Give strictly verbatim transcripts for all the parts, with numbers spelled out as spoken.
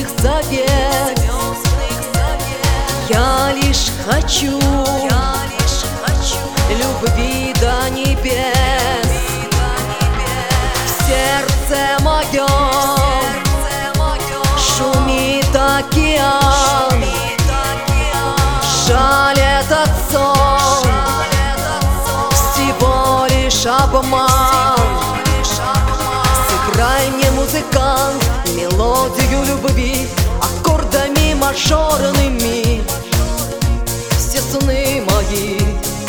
завет. Я лишь хочу любви до небес. В сердце моем шумит океан. Жаль, этот сон всего лишь обман. Сыграй мне, музыкант, мелодию любви аккордами мажорными. Все сны мои.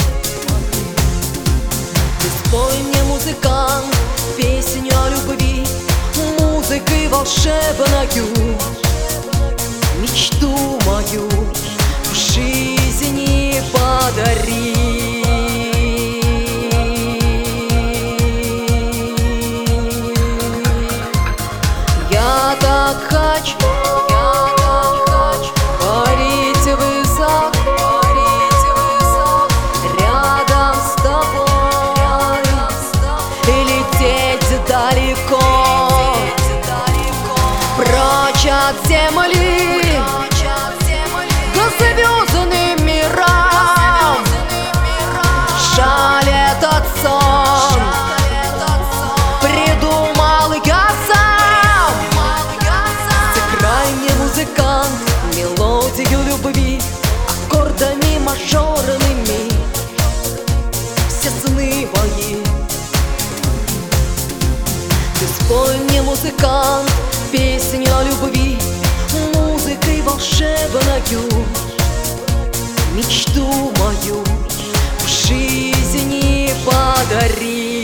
Ты спой мне, музыкант, песню о любви музыкой волшебною. Мечту мою в жизни подари. Я так хочу, я так хочу парить высоко, рядом с тобой и лететь далеко, прочь от земли, к звездным мирам. Жаль, этот сон придумал я сам. Сыграй мне, музыкант, мелодию любви аккордами мажорными. Все сны мои. Ты спой мне, музыкант, песню о любви музыкой волшебною. Мечту мою в жизни подари.